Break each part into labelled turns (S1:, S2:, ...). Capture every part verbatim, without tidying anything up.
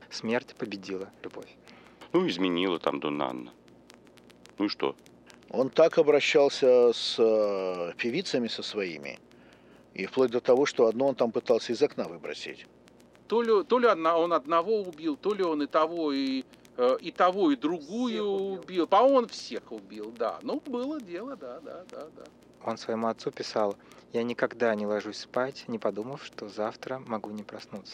S1: смерть победила любовь.
S2: Ну, изменила там Донна Анна. Ну и что?
S3: Он так обращался с э, певицами со своими, и вплоть до того, что одну он там пытался из окна выбросить.
S4: То ли, то ли он одного убил, то ли он и того, и, и того, и другую убил. убил. По-моему, он всех убил, да. Ну, было дело, да, да, да, да.
S1: Он своему отцу писал: «Я никогда не ложусь спать, не подумав, что завтра могу не проснуться».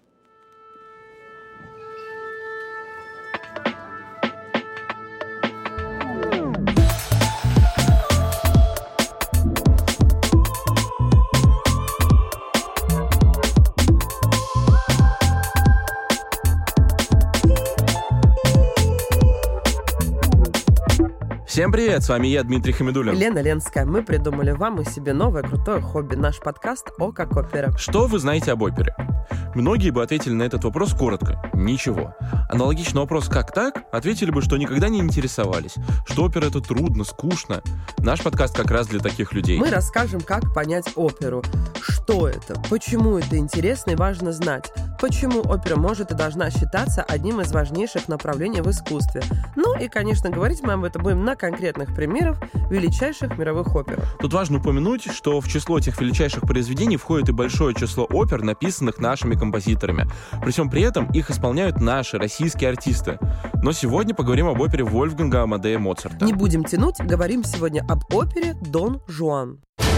S5: Всем привет, с вами я, Дмитрий Хамидуллин.
S6: Лена Ленская. Мы придумали вам и себе новое крутое хобби. Наш подкаст «О как опера».
S5: Что вы знаете об опере? Многие бы ответили на этот вопрос коротко. Ничего. Аналогичный вопрос «как так?» ответили бы, что никогда не интересовались, что опера — это трудно, скучно. Наш подкаст как раз для таких людей.
S6: Мы расскажем, как понять оперу. Что это? Почему это интересно и важно знать? Почему опера может и должна считаться одним из важнейших направлений в искусстве? Ну и, конечно, говорить мы об этом будем на конкретных примерах величайших мировых опер.
S5: Тут важно упомянуть, что в число этих величайших произведений входит и большое число опер, написанных нашими композиторами. При всем при этом их исполняют наши, российские артисты. Но сегодня поговорим об опере Вольфганга Амадея Моцарта.
S6: Не будем тянуть, говорим сегодня об опере «Дон Жуан».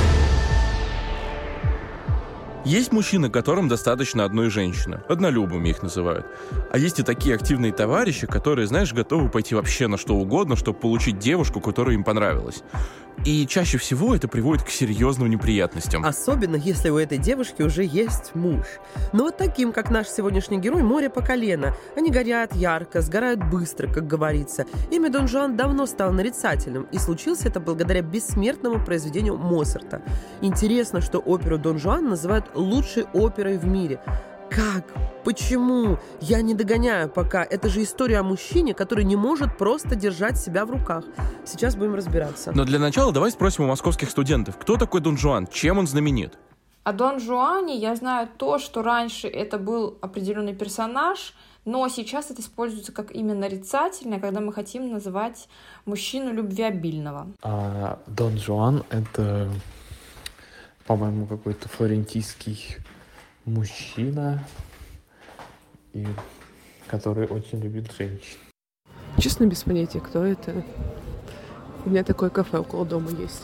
S5: Есть мужчины, которым достаточно одной женщины. Однолюбами их называют. А есть и такие активные товарищи, которые, знаешь, готовы пойти вообще на что угодно, чтобы получить девушку, которая им понравилась. И чаще всего это приводит к серьезным неприятностям.
S6: Особенно, если у этой девушки уже есть муж. Но вот таким, как наш сегодняшний герой, море по колено. Они горят ярко, сгорают быстро, как говорится. Имя Дон Жуан давно стало нарицательным, и случилось это благодаря бессмертному произведению Моцарта. Интересно, что оперу Дон Жуан называют лучшей оперой в мире. Как? Почему? Я не догоняю пока. Это же история о мужчине, который не может просто держать себя в руках. Сейчас будем разбираться.
S5: Но для начала давай спросим у московских студентов, кто такой Дон Жуан, чем он знаменит?
S7: О Дон Жуане я знаю то, что раньше это был определенный персонаж, но сейчас это используется как имя нарицательное, когда мы хотим называть мужчину любвеобильного.
S8: А Дон Жуан — это, по-моему, какой-то флорентийский мужчина, и, который очень любит женщин.
S9: Честно, без понятия, кто это. У меня такое кафе около дома есть.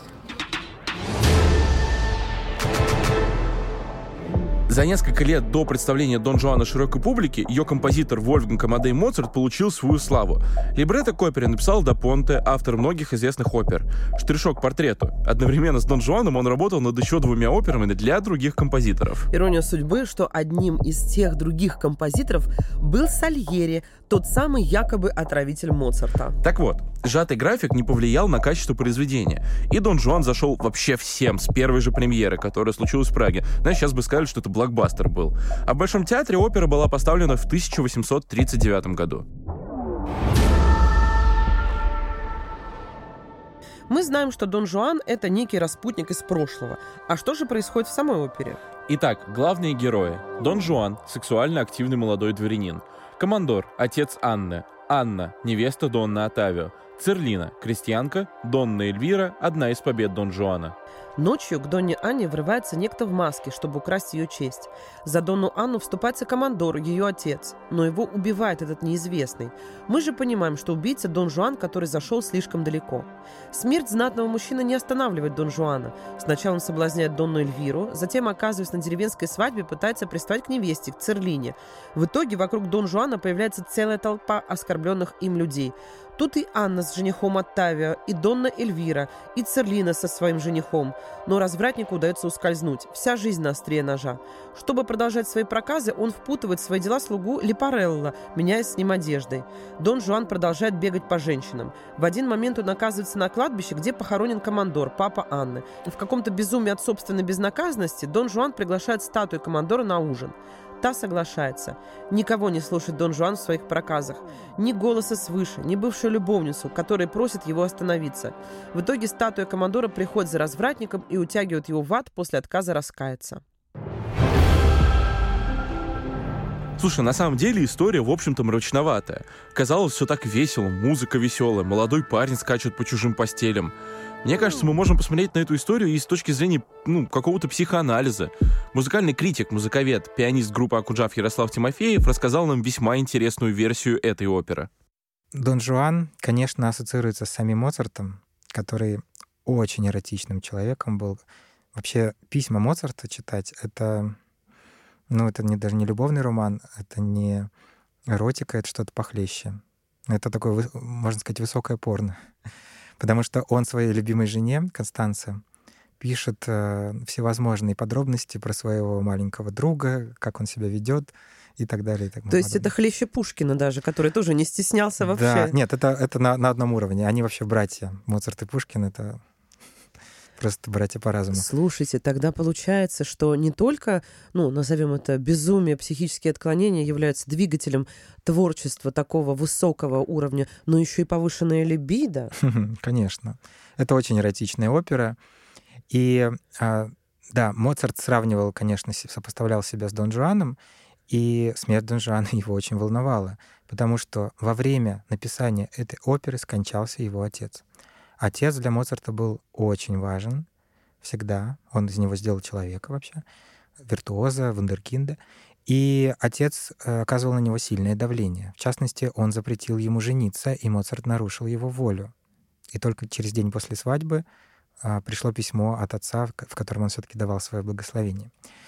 S5: За несколько лет до представления Дон Жуана широкой публике ее композитор Вольфганг Амадей Моцарт получил свою славу. Либретто к опере написал да Понте, автор многих известных опер. Штришок к портрету. Одновременно с Дон Жуаном он работал над еще двумя операми для других композиторов.
S6: Ирония судьбы, что одним из тех других композиторов был Сальери, тот самый якобы отравитель Моцарта.
S5: Так вот, сжатый график не повлиял на качество произведения. И Дон Жуан зашел вообще всем с первой же премьеры, которая случилась в Праге. Знаешь, сейчас бы сказали, что это блокбастер был. А в Большом театре опера была поставлена в тысяча восемьсот тридцать девятом году.
S6: Мы знаем, что Дон Жуан — это некий распутник из прошлого. А что же происходит в самой опере?
S5: Итак, главные герои. Дон Жуан — сексуально активный молодой дворянин. Командор — отец Анны. Анна — невеста Донна Оттавио. Церлина — крестьянка. Донна Эльвира — одна из побед Дон Жуана.
S6: Ночью к Донне Анне врывается некто в маске, чтобы украсть ее честь. За Донну Анну вступается командор, ее отец. Но его убивает этот неизвестный. Мы же понимаем, что убийца Дон Жуан, который зашел слишком далеко. Смерть знатного мужчины не останавливает Дон Жуана. Сначала он соблазняет Донну Эльвиру, затем, оказываясь на деревенской свадьбе, пытается приставать к невесте, к Церлине. В итоге вокруг Дон Жуана появляется целая толпа оскорбленных им людей. Тут и Анна с женихом Оттавио, и Донна Эльвира, и Церлина со своим женихом. Но развратнику удается ускользнуть. Вся жизнь на острие ножа. Чтобы продолжать свои проказы, он впутывает в свои дела слугу Липарелло, меняясь с ним одеждой. Дон Жуан продолжает бегать по женщинам. В один момент он оказывается на кладбище, где похоронен командор, папа Анны. В каком-то безумии от собственной безнаказанности Дон Жуан приглашает статую командора на ужин. Та соглашается. Никого не слушает Дон Жуан в своих проказах. Ни голоса свыше, ни бывшую любовницу, которая просит его остановиться. В итоге статуя командора приходит за развратником и утягивает его в ад после отказа раскаяться.
S5: Слушай, на самом деле история, в общем-то, мрачноватая. Казалось, все так весело, музыка веселая, молодой парень скачет по чужим постелям. Мне кажется, мы можем посмотреть на эту историю и с точки зрения, ну, какого-то психоанализа. Музыкальный критик, музыковед, пианист группы «Акуджав» Ярослав Тимофеев рассказал нам весьма интересную версию этой оперы.
S1: Дон Жуан, конечно, ассоциируется с самим Моцартом, который очень эротичным человеком был. Вообще, письма Моцарта читать — это, ну, это не, даже не любовный роман, это не эротика, это что-то похлеще. Это такое, можно сказать, высокое порно. Потому что он своей любимой жене, Констанце, пишет э, всевозможные подробности про своего маленького друга, как он себя ведет и так далее. И так
S6: То есть это хлеще Пушкина даже, который тоже не стеснялся вообще?
S1: Да, нет, это, это на, на одном уровне. Они вообще братья. Моцарт и Пушкин — это просто братья по разуму.
S6: Слушайте, тогда получается, что не только, ну, назовем это безумие, психические отклонения являются двигателем творчества такого высокого уровня, но еще и повышенная либидо.
S1: Конечно. Это очень эротичная опера. И да, Моцарт сравнивал, конечно, сопоставлял себя с Дон Жуаном, и смерть Дон Жуана его очень волновала, потому что во время написания этой оперы скончался его отец. Отец для Моцарта был очень важен всегда. Он из него сделал человека вообще, виртуоза, вундеркинда. И отец оказывал на него сильное давление. В частности, он запретил ему жениться, и Моцарт нарушил его волю. И только через день после свадьбы пришло письмо от отца, в котором он все-таки давал свое благословение.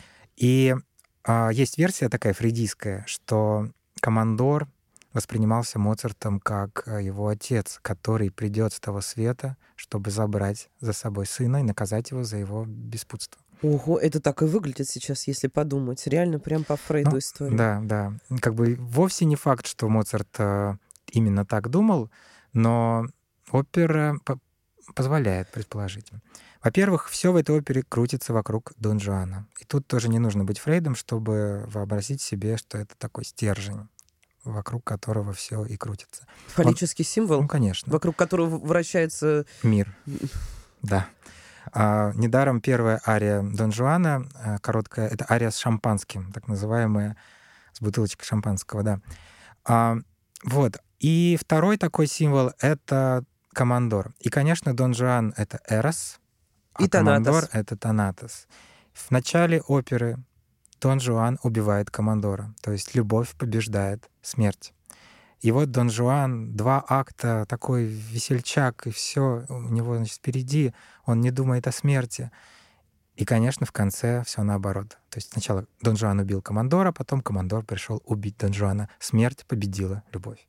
S1: И есть версия такая фрейдистская, что командор воспринимался Моцартом как его отец, который придет с того света, чтобы забрать за собой сына и наказать его за его беспутство.
S6: Ого, это так и выглядит сейчас, если подумать. Реально прям по Фрейду
S1: ну,
S6: история.
S1: Да, да. Как бы вовсе не факт, что Моцарт именно так думал, но опера позволяет предположить. Во-первых, все в этой опере крутится вокруг Дон Жуана. И тут тоже не нужно быть Фрейдом, чтобы вообразить себе, что это такой стержень, вокруг которого все и крутится.
S6: Фаллический Он, символ?
S1: Ну, конечно.
S6: Вокруг которого вращается...
S1: Мир. Да. А, недаром первая ария Дон Жуана, а, короткая, это ария с шампанским, так называемая, с бутылочкой шампанского, да. А, вот. И второй такой символ — это командор. И, конечно, Дон Жуан — это Эрос, а
S6: и
S1: командор — это Танатос. В начале оперы Дон Жуан убивает командора, то есть любовь побеждает смерть. И вот Дон Жуан, два акта, такой весельчак, и все у него, значит, впереди, он не думает о смерти. И, конечно, в конце все наоборот. То есть сначала Дон Жуан убил командора, потом командор пришел убить Дон Жуана. Смерть победила любовь.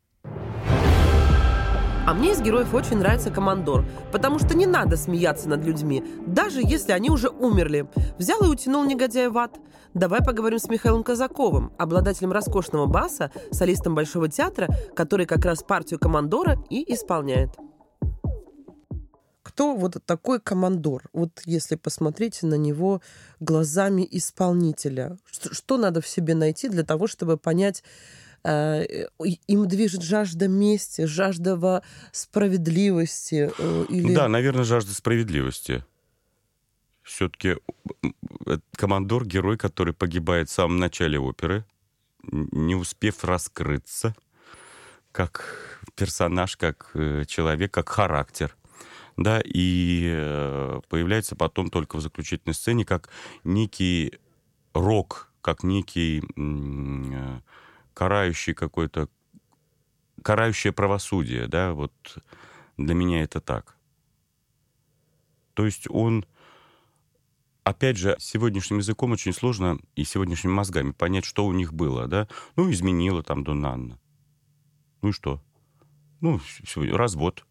S6: А мне из героев очень нравится командор, потому что не надо смеяться над людьми, даже если они уже умерли. Взял и утянул негодяя в ад. Давай поговорим с Михаилом Казаковым, обладателем роскошного баса, солистом Большого театра, который как раз партию командора и исполняет. Кто вот такой командор? Вот если посмотреть на него глазами исполнителя, что, что надо в себе найти для того, чтобы понять, им движет жажда мести, жажда справедливости? Или...
S2: Да, наверное, жажда справедливости. Все-таки командор — герой, который погибает в самом начале оперы, не успев раскрыться как персонаж, как человек, как характер. Да, и появляется потом только в заключительной сцене как некий рок, как некий... карающий какой-то, карающее правосудие, да, вот для меня это так. То есть он, опять же, сегодняшним языком очень сложно и сегодняшними мозгами понять, что у них было, да. Ну, изменила там Дон Анна. Ну и что? Ну, развод,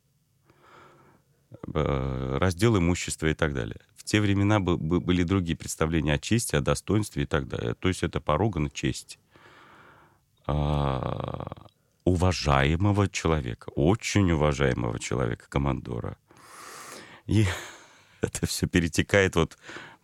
S2: раздел имущества и так далее. В те времена были другие представления о чести, о достоинстве и так далее. То есть это порога чести. Уважаемого человека, очень уважаемого человека, командора. И это все перетекает вот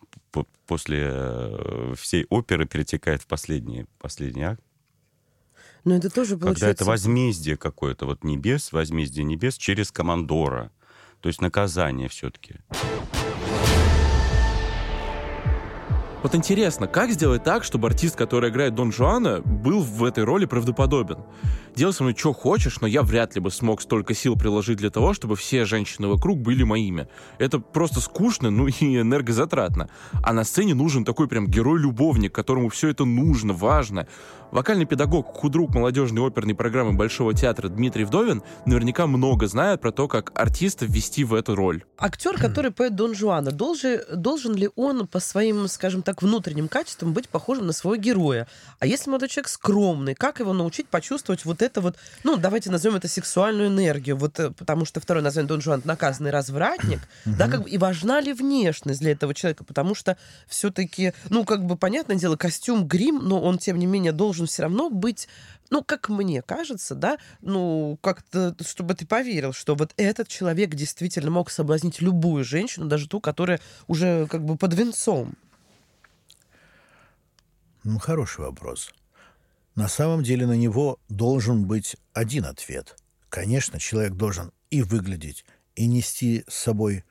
S2: после всей оперы, перетекает в последний, последний акт.
S6: Но это тоже получается...
S2: Когда это возмездие какое-то, вот небес, возмездие небес через командора. То есть наказание все-таки.
S5: Вот интересно, как сделать так, чтобы артист, который играет Дон Жуана, был в этой роли правдоподобен? Делай со мной что хочешь, но я вряд ли бы смог столько сил приложить для того, чтобы все женщины вокруг были моими. Это просто скучно, ну и энергозатратно. А на сцене нужен такой прям герой-любовник, которому все это нужно, важно. Вокальный педагог, худрук молодежной оперной программы Большого театра Дмитрий Вдовин наверняка много знает про то, как артиста ввести в эту роль.
S6: Актер, который поет Дон Жуана, должен, должен ли он по своим, скажем так, внутренним качествам быть похожим на своего героя? А если молодой человек скромный, как его научить почувствовать вот это вот, ну, давайте назовем это сексуальную энергию, вот, потому что второе название Дон Жуан — наказанный развратник, да, как бы, и важна ли внешность для этого человека? Потому что все-таки, ну, как бы, понятное дело, костюм, грим, но он, тем не менее, должен все равно быть, ну, как мне кажется, да, ну, как-то, чтобы ты поверил, что вот этот человек действительно мог соблазнить любую женщину, даже ту, которая уже как бы под венцом.
S3: Ну, хороший вопрос. На самом деле на него должен быть один ответ. Конечно, человек должен и выглядеть, и нести с собой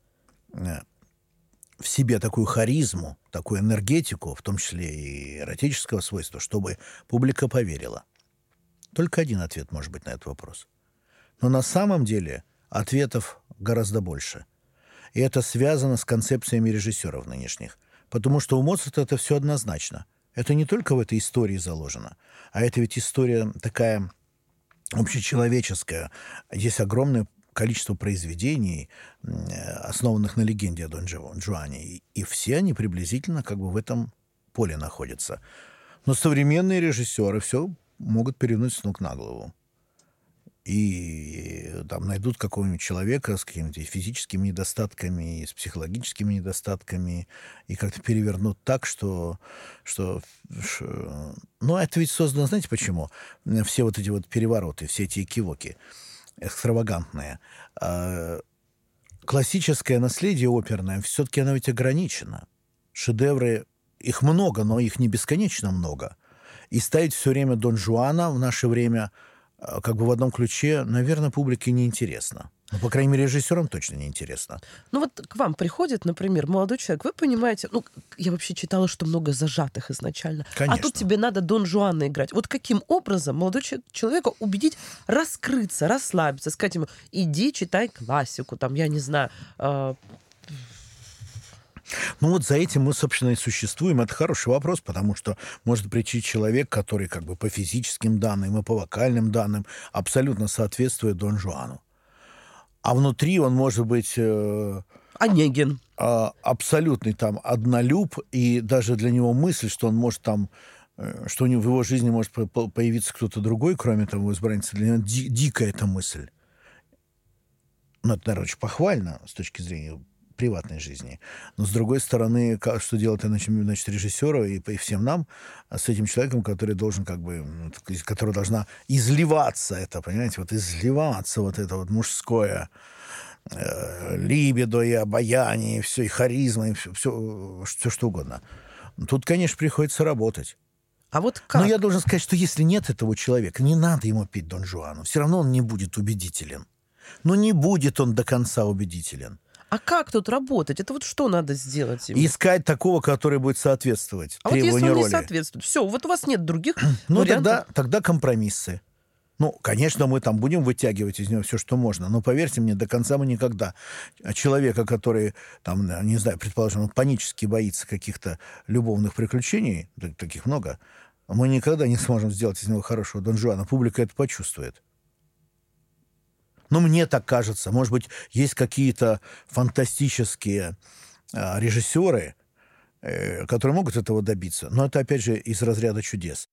S3: в себе такую харизму, такую энергетику, в том числе и эротического свойства, чтобы публика поверила. Только один ответ может быть на этот вопрос. Но на самом деле ответов гораздо больше. И это связано с концепциями режиссеров нынешних. Потому что у Моцарта это все однозначно. Это не только в этой истории заложено, а это ведь история такая общечеловеческая. Есть огромное количество произведений, основанных на легенде о Дон Жуане, и все они приблизительно как бы в этом поле находятся. Но современные режиссеры все могут перевернуть с ног на голову. И там найдут какого-нибудь человека с какими-то физическими недостатками, и с психологическими недостатками, и как-то перевернут так, что... что, что... Ну, это ведь создано, знаете почему? Все вот эти вот перевороты, все эти экивоки экстравагантные. Классическое наследие оперное, все-таки оно ведь ограничено. Шедевры, их много, но их не бесконечно много. И ставить все время Дон Жуана в наше время как бы в одном ключе, наверное, публике неинтересно. Ну, по крайней мере, режиссерам точно неинтересно.
S6: Ну вот к вам приходит, например, молодой человек, вы понимаете, ну, я вообще читала, что много зажатых изначально.
S3: Конечно.
S6: А тут тебе надо Дон Жуана играть. Вот каким образом молодой человека убедить раскрыться, расслабиться, сказать ему, иди читай классику, там, я не знаю... Э-
S3: Ну вот за этим мы, собственно, и существуем. Это хороший вопрос, потому что может прийти человек, который как бы по физическим данным и по вокальным данным абсолютно соответствует Дон Жуану. А внутри он может быть... Э,
S6: Онегин.
S3: Э, абсолютный там однолюб, и даже для него мысль, что он может там... Э, что у него в его жизни может появиться кто-то другой, кроме того избранницы, для него ди- дикая эта мысль. Ну, это, наверное, очень похвально с точки зрения приватной жизни. Но, с другой стороны, что делать, значит, режиссеру и, и всем нам с этим человеком, который должен как бы, которая должна изливаться это, понимаете, вот изливаться вот это вот мужское э, либидо и обаяние, и все, и харизма, и все, все, все что угодно. Тут, конечно, приходится работать.
S6: А вот как?
S3: Но я должен сказать, что если нет этого человека, не надо ему петь Дон Жуану. Все равно он не будет убедителен. Но не будет он до конца убедителен.
S6: А как тут работать? Это вот что надо сделать ему?
S3: Искать такого, который будет соответствовать
S6: а
S3: требованию
S6: вот если он
S3: роли.
S6: не соответствует, все, вот у вас нет других
S3: ну,
S6: вариантов.
S3: тогда, тогда компромиссы. Ну, конечно, мы там будем вытягивать из него все, что можно, но, поверьте мне, до конца мы никогда человека, который, там, не знаю, предположим, он панически боится каких-то любовных приключений, таких много, мы никогда не сможем сделать из него хорошего Дон Жуана. Публика это почувствует. Ну, мне так кажется. Может быть, есть какие-то фантастические э, режиссеры, э, которые могут этого добиться. Но это, опять же, из разряда чудес.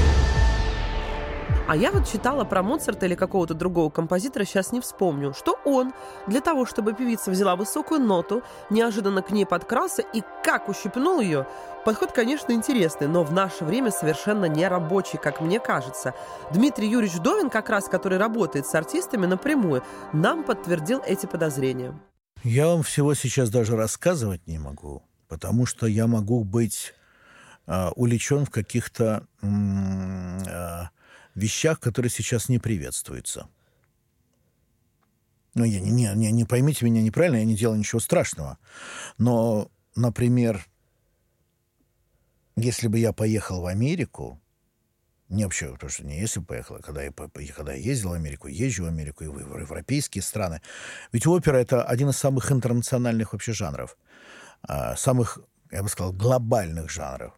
S6: А я вот читала про Моцарта или какого-то другого композитора, сейчас не вспомню, что он для того, чтобы певица взяла высокую ноту, неожиданно к ней подкрался и как ущипнул ее. Подход, конечно, интересный, но в наше время совершенно не рабочий, как мне кажется. Дмитрий Юрьевич Вдовин, как раз который работает с артистами напрямую, нам подтвердил эти подозрения.
S3: Я вам всего сейчас даже рассказывать не могу, потому что я могу быть э, увлечен в каких-то... Э, вещах, которые сейчас не приветствуются. Ну, я, не, не, не поймите меня неправильно, я не делаю ничего страшного. Но, например, если бы я поехал в Америку, не вообще, потому что не если бы поехал, а когда я, когда я ездил в Америку, езжу в Америку и в европейские страны. Ведь опера — это один из самых интернациональных вообще жанров. Самых, я бы сказал, глобальных жанров.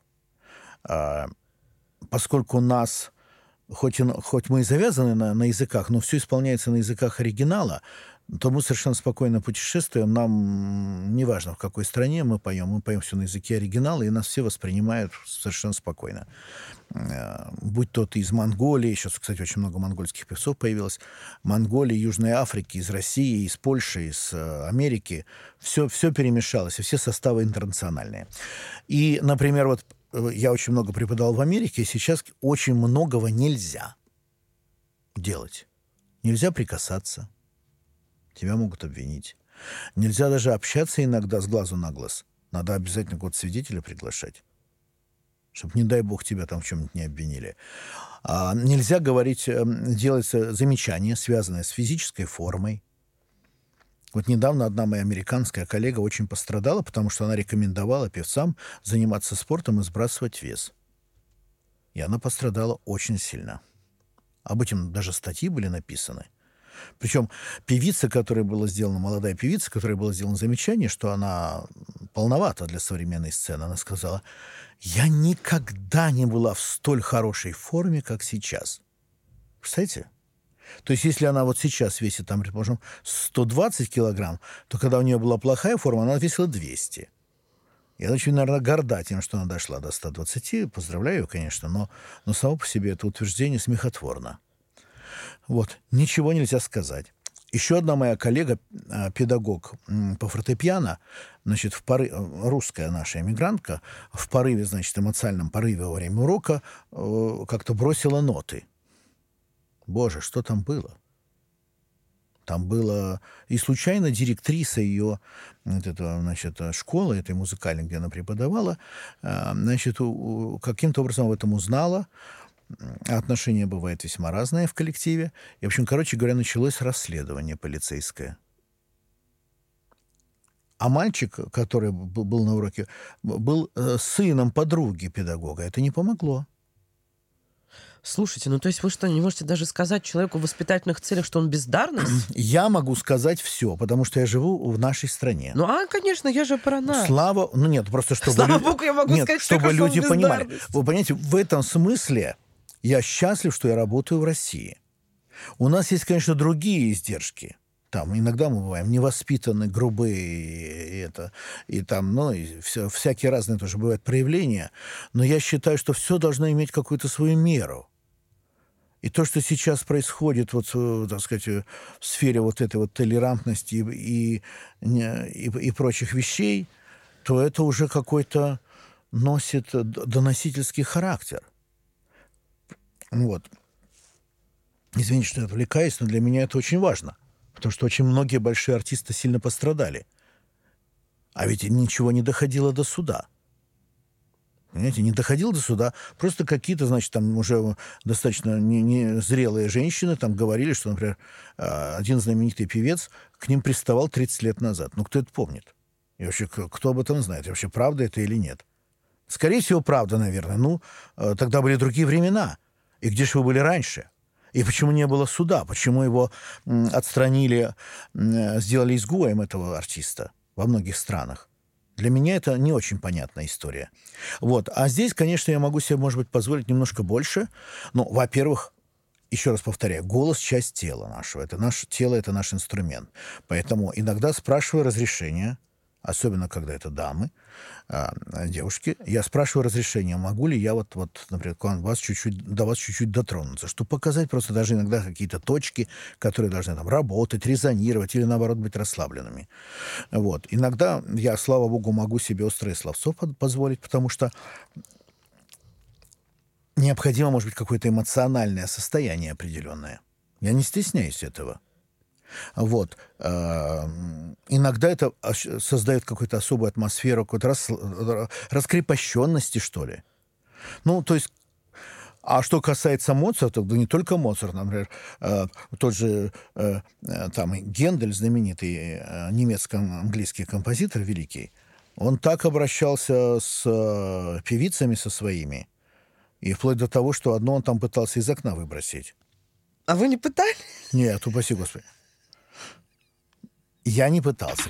S3: Поскольку у нас, хоть, и, хоть мы и завязаны на, на языках, но все исполняется на языках оригинала, то мы совершенно спокойно путешествуем. Нам не важно, в какой стране мы поем. Мы поем все на языке оригинала, и нас все воспринимают совершенно спокойно. Будь то ты из Монголии, сейчас, кстати, очень много монгольских певцов появилось, Монголии, Южной Африки, из России, из Польши, из Америки. Все, все перемешалось, и все составы интернациональные. И, например, вот я очень много преподавал в Америке, и сейчас очень многого нельзя делать. Нельзя прикасаться. Тебя могут обвинить. Нельзя даже общаться иногда с глазу на глаз. Надо обязательно какого-то свидетеля приглашать, чтобы, не дай бог, тебя там в чем-нибудь не обвинили. А нельзя говорить, делать замечания, связанные с физической формой. Вот недавно одна моя американская коллега очень пострадала, потому что она рекомендовала певцам заниматься спортом и сбрасывать вес. И она пострадала очень сильно. Об этом даже статьи были написаны. Причем певица, которая была сделана, молодая певица, которая была сделано замечание, что она полновата для современной сцены, она сказала: «Я никогда не была в столь хорошей форме, как сейчас». Представляете? То есть, если она вот сейчас весит, там, предположим, сто двадцать килограмм, то когда у нее была плохая форма, она весила двести. Я очень, наверное, горда тем, что она дошла до ста двадцати. Поздравляю ее, конечно, но, но само по себе это утверждение смехотворно. Вот, ничего нельзя сказать. Еще одна моя коллега, педагог по фортепиано, значит, в порыве, русская наша эмигрантка, в порыве, значит, эмоциональном порыве во время урока как-то бросила ноты. Боже, что там было? Там было... И случайно директриса ее вот этого, значит, школы, этой музыкальной, где она преподавала, значит, каким-то образом об этом узнала. Отношения бывают весьма разные в коллективе. И, в общем, короче говоря, началось расследование полицейское. А мальчик, который был на уроке, был сыном подруги педагога. Это не помогло.
S6: Слушайте, ну то есть вы что, не можете даже сказать человеку в воспитательных целях, что он бездарность?
S3: Я могу сказать все, потому что я живу в нашей стране.
S6: Ну, а, конечно, я же про нас.
S3: Слава... Ну нет, просто чтобы...
S6: Слава
S3: люди...
S6: Богу, я могу
S3: нет,
S6: сказать,
S3: чтобы
S6: что
S3: люди
S6: он
S3: понимали.
S6: бездарность.
S3: Вы понимаете, в этом смысле я счастлив, что я работаю в России. У нас есть, конечно, другие издержки. Там иногда мы бываем невоспитанны, грубые, и, это, и там, ну, и все, всякие разные тоже бывают проявления. Но я считаю, что все должно иметь какую-то свою меру. И то, что сейчас происходит, вот, так сказать, в сфере вот этой вот толерантности и, и, и, и прочих вещей, то это уже какой-то носит доносительский характер. Вот. Извините, что я отвлекаюсь, но для меня это очень важно. Потому что очень многие большие артисты сильно пострадали. А ведь ничего не доходило до суда. Понимаете, не доходило до суда. Просто какие-то, значит, там уже достаточно не, не зрелые женщины там говорили, что, например, один знаменитый певец к ним приставал тридцать лет назад. Ну, кто это помнит? И вообще, кто об этом знает? И вообще, правда это или нет? Скорее всего, правда, наверное. Ну, тогда были другие времена. И где же вы были раньше? И почему не было суда? Почему его отстранили, сделали изгоем этого артиста во многих странах? Для меня это не очень понятная история. Вот. А здесь, конечно, я могу себе, может быть, позволить немножко больше. Ну, во-первых, еще раз повторяю, голос — часть тела нашего. Это наше тело, это наш инструмент. Поэтому иногда спрашиваю разрешения, особенно когда это дамы, девушки, я спрашиваю разрешения, могу ли я вот, вот например, вас чуть-чуть, до вас чуть-чуть дотронуться, чтобы показать просто даже иногда какие-то точки, которые должны там работать, резонировать или, наоборот, быть расслабленными. Вот. Иногда я, слава богу, могу себе острые словцов позволить, потому что необходимо, может быть, какое-то эмоциональное состояние определенное. Я не стесняюсь этого. Вот. Иногда это создает какую-то особую атмосферу, какой-то рас... раскрепощенности, что ли. Ну, то есть, а что касается Моцарта, да не только Моцарт, например, тот же там Гендель, знаменитый немецко-английский композитор великий, Он так обращался с э, певицами со своими, и вплоть до того, что одну он там пытался из окна выбросить.
S6: А вы не пытались?
S3: Нет, упаси Господи. Я не пытался.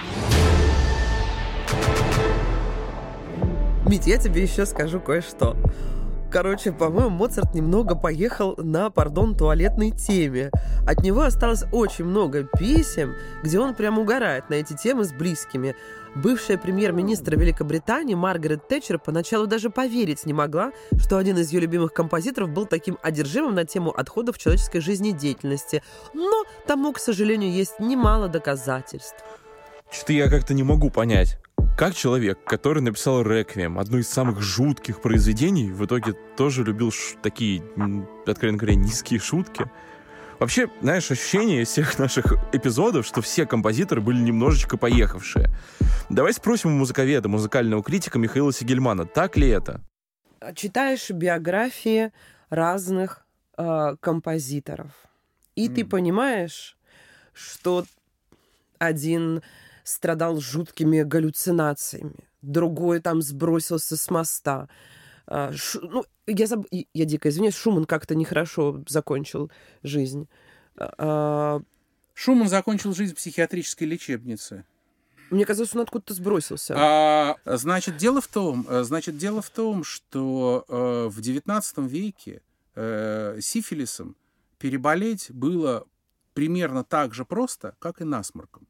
S6: Мить, я тебе еще скажу кое-что. Короче, по-моему, Моцарт немного поехал на, пардон, туалетной теме. От него осталось очень много писем, где он прям угорает на эти темы с близкими. Бывшая премьер-министр Великобритании Маргарет Тэтчер поначалу даже поверить не могла, что один из ее любимых композиторов был таким одержимым на тему отходов человеческой жизнедеятельности. Но тому, к сожалению, есть немало доказательств.
S5: Что-то я как-то не могу понять. Как человек, который написал «Реквием», одно из самых жутких произведений, в итоге тоже любил ш- такие, откровенно говоря, низкие шутки. Вообще, знаешь, ощущение из всех наших эпизодов, что все композиторы были немножечко поехавшие. Давай спросим у музыковеда, музыкального критика Михаила Сигельмана, так ли это?
S6: Читаешь биографии разных э, композиторов, и mm. ты понимаешь, что один страдал жуткими галлюцинациями, другой там сбросился с моста. Ш, ну, я, заб... я дико извиняюсь, Шуман как-то нехорошо закончил жизнь.
S4: Шуман закончил жизнь в психиатрической лечебнице.
S6: Мне казалось, он откуда-то сбросился.
S4: А, значит, дело в том, значит, дело в том, что э, в девятнадцатом веке э, сифилисом переболеть было примерно так же просто, как и насморком.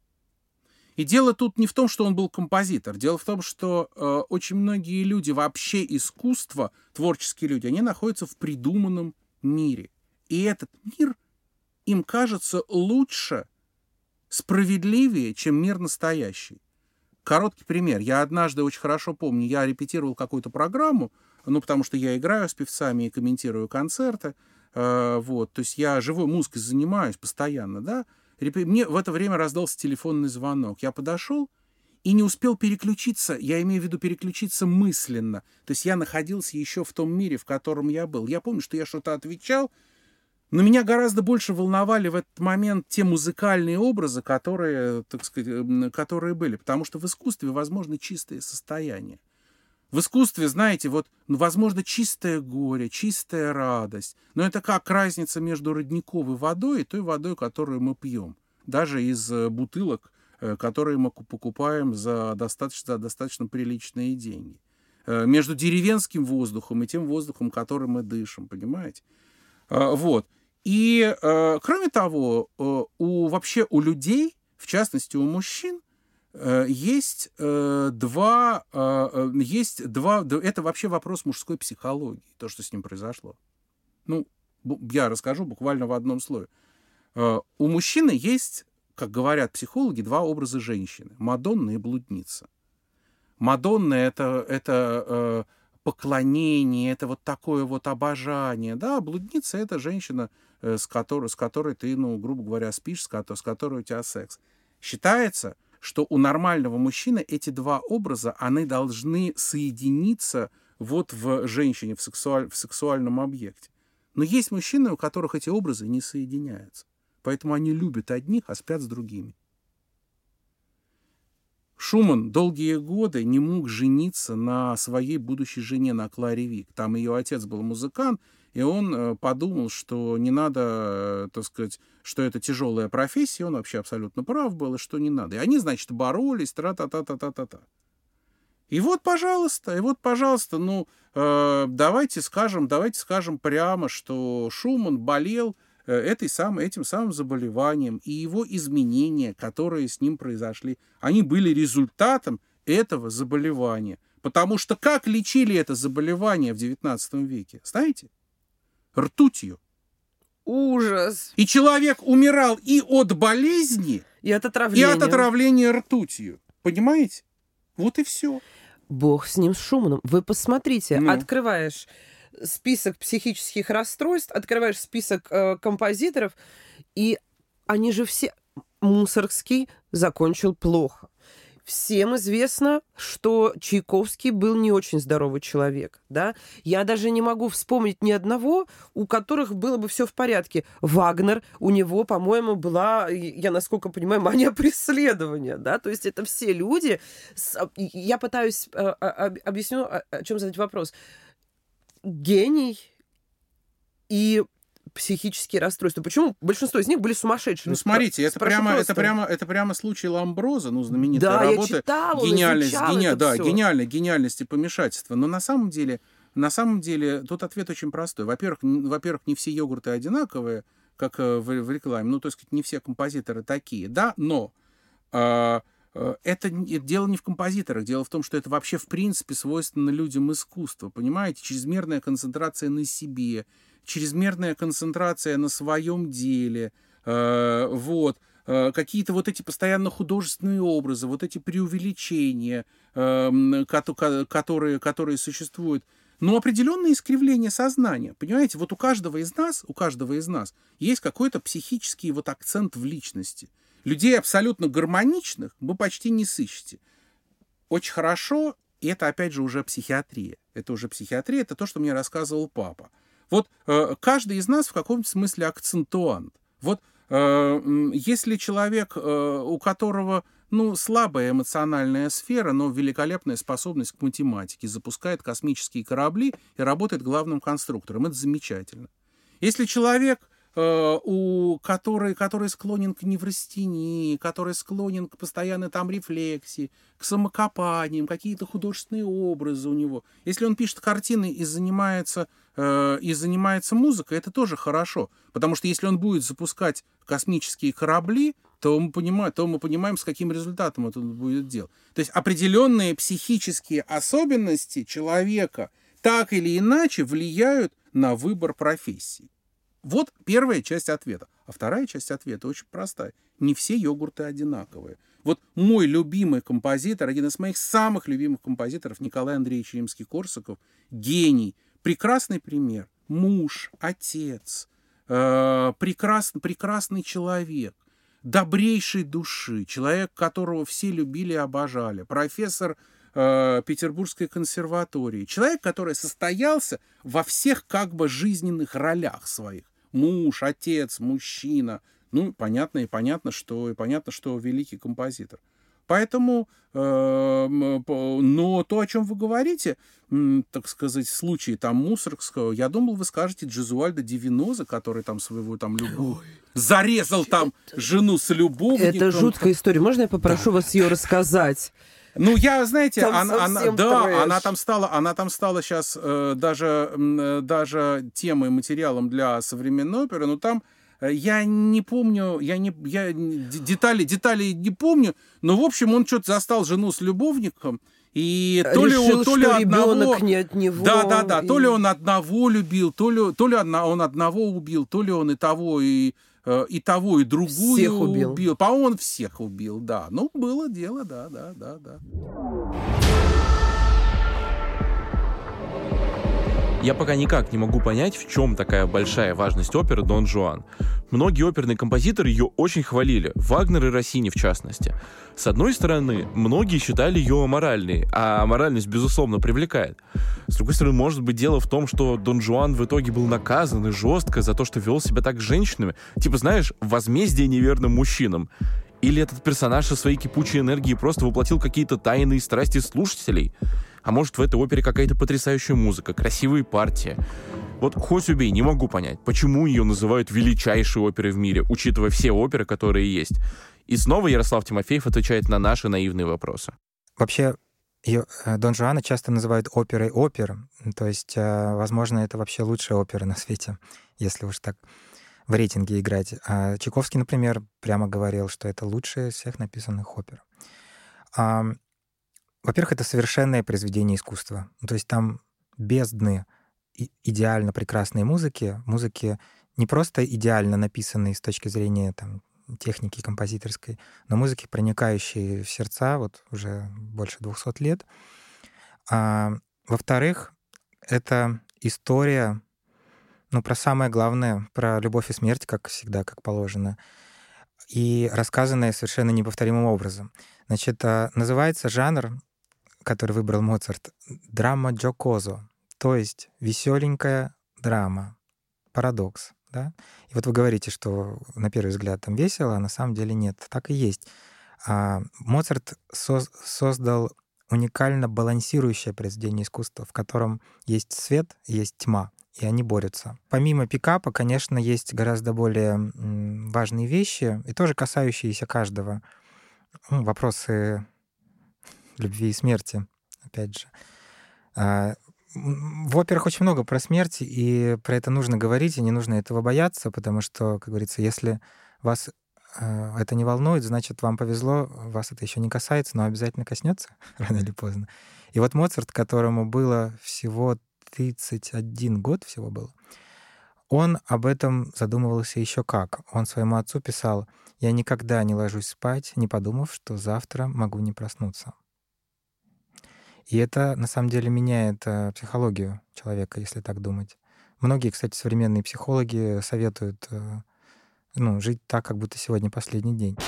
S4: И дело тут не в том, что он был композитор. Дело в том, что э, очень многие люди, вообще искусство, творческие люди, они находятся в придуманном мире. И этот мир им кажется лучше, справедливее, чем мир настоящий. Короткий пример. Я однажды очень хорошо помню, я репетировал какую-то программу, ну, потому что я играю с певцами и комментирую концерты. Э, вот, то есть я живой музыкой занимаюсь постоянно, да. Мне в это время раздался телефонный звонок. Я подошел и не успел переключиться, я имею в виду переключиться мысленно. То есть я находился еще в том мире, в котором я был. Я помню, что я что-то отвечал, но меня гораздо больше волновали в этот момент те музыкальные образы, которые, так сказать, которые были. Потому что в искусстве возможно чистое состояние. В искусстве, знаете, вот, ну, возможно, чистое горе, чистая радость. Но это как разница между родниковой водой и той водой, которую мы пьем. Даже из бутылок, которые мы покупаем за достаточно, за достаточно приличные деньги. Между деревенским воздухом и тем воздухом, которым мы дышим, понимаете? Вот. И, кроме того, у, вообще у людей, в частности у мужчин, Есть э, два, э, есть два, это вообще вопрос мужской психологии, то, что с ним произошло. Ну, я расскажу буквально в одном слове. Э, у мужчины есть, как говорят психологи, два образа женщины. Мадонна и блудница. Мадонна — это, это э, поклонение, это вот такое вот обожание. Да, блудница — это женщина, э, с, которой, с которой ты, ну, грубо говоря, спишь, с которой, с которой у тебя секс. Считается, что у нормального мужчины эти два образа, они должны соединиться вот в женщине, в, сексуаль, в сексуальном объекте. Но есть мужчины, у которых эти образы не соединяются. Поэтому они любят одних, а спят с другими. Шуман долгие годы не мог жениться на своей будущей жене, на Кларе Вик. Там ее отец был музыкант, и он подумал, что не надо, так сказать, что это тяжелая профессия, он вообще абсолютно прав был, и что не надо. И они, значит, боролись, тра-та-та-та-та-та-та. И вот, пожалуйста, и вот, пожалуйста, ну, э, давайте скажем, давайте скажем прямо, что Шуман болел э, этой самой, этим самым заболеванием, и его изменения, которые с ним произошли, они были результатом этого заболевания. Потому что как лечили это заболевание в девятнадцатом веке? Знаете? Ртутью.
S6: Ужас.
S4: И человек умирал и от болезни,
S6: и от отравления,
S4: и от отравления ртутью. Понимаете? Вот и все.
S6: Бог с ним, с Шуманом. Вы посмотрите,
S4: ну.
S6: Открываешь список психических расстройств, открываешь список э, композиторов, и они же все... Мусоргский закончил плохо. Всем известно, что Чайковский был не очень здоровый человек, да? Я даже не могу вспомнить ни одного, у которых было бы все в порядке. Вагнер, у него, по-моему, была, я насколько понимаю, мания преследования, да? То есть это все люди... С... Я пытаюсь э, объясню, о чем задать вопрос. Гений и психические расстройства. Почему большинство из них были сумасшедшими?
S4: Ну, смотрите, это прямо, это, прямо, это прямо случай Ламброза, ну, знаменитая
S6: да,
S4: работа.
S6: Я читала,
S4: гениальность, гени...
S6: это
S4: да,
S6: всё.
S4: гениальность, гениальность и помешательство. Но на самом деле, на самом деле, тут ответ очень простой. Во-первых, во-первых, не все йогурты одинаковые, как в, в рекламе. Ну, то есть не все композиторы такие, да, но э, э, это, это дело не в композиторах. Дело в том, что это вообще в принципе свойственно людям искусства. Понимаете? Чрезмерная концентрация на себе, чрезмерная концентрация на своем деле, э, вот, э, какие-то вот эти постоянно художественные образы, вот эти преувеличения, э, которые, которые существуют, но определенное искривление сознания, понимаете, вот у каждого из нас, у каждого из нас есть какой-то психический вот акцент в личности. Людей абсолютно гармоничных вы почти не сыщете. Очень хорошо, и это опять же уже психиатрия. Это уже психиатрия, это то, что мне рассказывал папа. Вот э, каждый из нас в каком-то смысле акцентуант. Вот э, если человек, э, у которого ну, слабая эмоциональная сфера, но великолепная способность к математике, запускает космические корабли и работает главным конструктором, это замечательно. Если человек, э, у, который, который склонен к неврастении, который склонен к постоянной там рефлексии, к самокопаниям, какие-то художественные образы у него, если он пишет картины и занимается... и занимается музыкой, это тоже хорошо. Потому что если он будет запускать космические корабли, то мы понимаем, то мы понимаем, с каким результатом это будет делать. То есть определенные психические особенности человека так или иначе влияют на выбор профессии. Вот первая часть ответа. А вторая часть ответа очень простая. Не все йогурты одинаковые. Вот мой любимый композитор, один из моих самых любимых композиторов, Николай Андреевич Римский-Корсаков, гений, прекрасный пример. Муж, отец, э, прекрасный, прекрасный человек, добрейшей души, человек, которого все любили и обожали, профессор э, Петербургской консерватории, человек, который состоялся во всех как бы жизненных ролях своих. Муж, отец, мужчина. Ну, понятно и понятно, что, и понятно, что великий композитор. Поэтому, э, но то, о чем вы говорите, э, так сказать, в случае там Мусоргского, я думал, вы скажете Джезуальдо ди Веноза, который там своего там любовь зарезал там это, жену с любовником.
S6: Это жуткая история. Можно я попрошу да. вас ее рассказать?
S4: Ну, я, знаете, она, она, да, она там стала, она там стала сейчас э, даже, э, даже темой, материалом для современной оперы, но там я не помню, я не, я детали, детали не помню, но, в общем, он что-то застал жену с любовником, и то
S6: решил,
S4: ли он, то ли одного...
S6: не от него.
S4: Да, да, да,
S6: и...
S4: то ли он одного любил, то ли, то ли он одного убил, то ли он и того, и, и того, и другую
S6: всех убил.
S4: убил. По-моему, он всех убил, да. Ну, было дело, да, да, да, да.
S5: Я пока никак не могу понять, в чем такая большая важность оперы «Дон Жуан». Многие оперные композиторы ее очень хвалили, Вагнер и Россини в частности. С одной стороны, многие считали ее аморальной, а аморальность, безусловно, привлекает. С другой стороны, может быть, дело в том, что Дон Жуан в итоге был наказан и жестко за то, что вел себя так с женщинами. Типа, знаешь, возмездие неверным мужчинам. Или этот персонаж со своей кипучей энергией просто воплотил какие-то тайные страсти слушателей? А может, в этой опере какая-то потрясающая музыка, красивые партии? Вот хоть убей, не могу понять, почему ее называют величайшей оперой в мире, учитывая все оперы, которые есть. И снова Ярослав Тимофеев отвечает на наши наивные вопросы.
S1: Вообще, ее, Дон Жуана часто называют оперой опер. То есть, возможно, это вообще лучшая опера на свете, если уж так в рейтинге играть. А Чайковский, например, прямо говорил, что это лучшая из всех написанных опер. А, во-первых, это совершенное произведение искусства. То есть там бездны идеально прекрасной музыки, музыки не просто идеально написанной с точки зрения там, техники композиторской, но музыки, проникающей в сердца вот уже больше двухсот лет. А, во-вторых, это история, ну, про самое главное, про любовь и смерть, как всегда, как положено, и рассказанная совершенно неповторимым образом. Значит, называется жанр, который выбрал Моцарт, драма джокозо, то есть веселенькая драма, парадокс. Да? И вот вы говорите, что на первый взгляд там весело, а на самом деле нет. Так и есть. А Моцарт соз- создал уникально балансирующее произведение искусства, в котором есть свет и есть тьма, и они борются. Помимо пикапа, конечно, есть гораздо более важные вещи, и тоже касающиеся каждого. Ну, вопросы любви и смерти, опять же. В операх очень много про смерть, и про это нужно говорить, и не нужно этого бояться, потому что, как говорится, если вас это не волнует, значит, вам повезло, вас это еще не касается, но обязательно коснется рано или поздно. И вот Моцарт, которому было всего тридцать один год, всего было, он об этом задумывался еще как. Он своему отцу писал: «Я никогда не ложусь спать, не подумав, что завтра могу не проснуться». И это, на самом деле, меняет психологию человека, если так думать. Многие, кстати, современные психологи советуют ну, жить так, как будто сегодня последний день.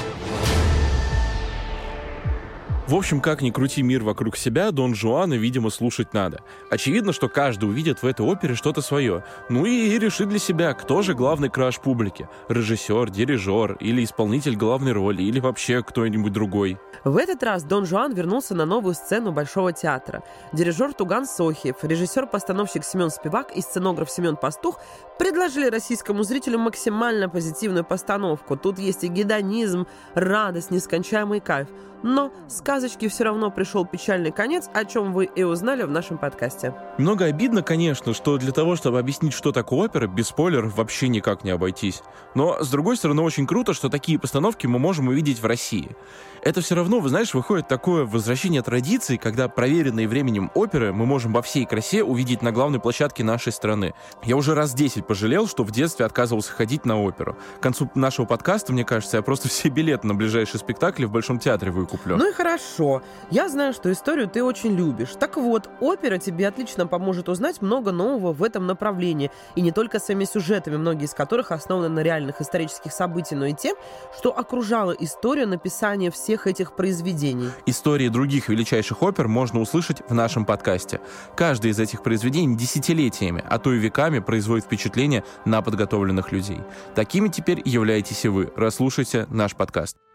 S5: В общем, как ни крути мир вокруг себя, Дон Жуана, видимо, слушать надо. Очевидно, что каждый увидит в этой опере что-то свое. Ну и, и решит для себя, кто же главный краш публики. Режиссер, дирижер, или исполнитель главной роли, или вообще кто-нибудь другой.
S6: В этот раз Дон Жуан вернулся на новую сцену Большого театра. Дирижер Туган Сохиев, режиссер-постановщик Семен Спивак и сценограф Семен Пастух предложили российскому зрителю максимально позитивную постановку. Тут есть и гедонизм, радость, нескончаемый кайф. Но сказочке все равно пришел печальный конец, о чем вы и узнали в нашем подкасте.
S5: Много обидно, конечно, что для того, чтобы объяснить, что такое опера, без спойлеров вообще никак не обойтись. Но, с другой стороны, очень круто, что такие постановки мы можем увидеть в России. Это все равно, вы знаешь, выходит такое возвращение традиций, когда проверенные временем оперы мы можем во всей красе увидеть на главной площадке нашей страны. Я уже раз десять пожалел, что в детстве отказывался ходить на оперу. К концу нашего подкаста, мне кажется, я просто все билеты на ближайшие спектакли в Большом театре выкуплю.
S6: Ну и хорошо. Я знаю, что историю ты очень любишь. Так вот, опера тебе отлично поможет узнать много нового в этом направлении. И не только своими сюжетами, многие из которых основаны на реальных исторических событиях, но и тем, что окружала история написания всех этих произведений.
S5: Истории других величайших опер можно услышать в нашем подкасте. Каждый из этих произведений десятилетиями, а то и веками производит впечатление на подготовленных людей. Такими теперь являетесь и вы. Расслушайте наш подкаст.